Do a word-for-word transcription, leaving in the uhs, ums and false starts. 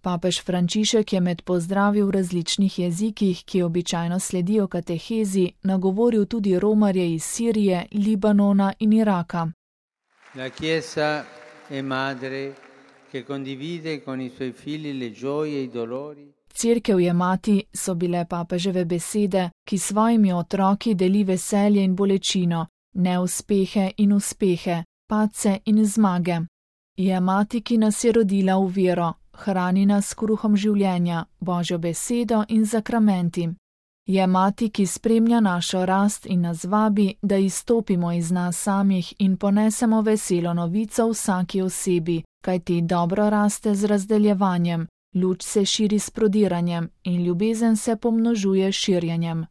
Papež Frančišek je med pozdravi v različnih jezikih, ki običajno sledijo katehezi, nagovoril tudi romarje iz Sirije, Libanona in Iraka. La Chiesa è madre che condivide con i suoi figli le gioie e i dolori. Cerkev je mati, so bile papeževe besede, ki s svojimi otroki deli veselje in bolečino, neuspehe in uspehe, padce in zmage. Je mati, ki nas je rodila v vero, hrani nas s kruhom življenja, Božjo besedo in zakramenti. Je mati, ki spremlja našo rast in nas vabi, da izstopimo iz nas samih in ponesemo veselo novico vsaki osebi, kajti dobro raste z razdeljevanjem, luč se širi s prodiranjem in ljubezen se pomnožuje s širjenjem.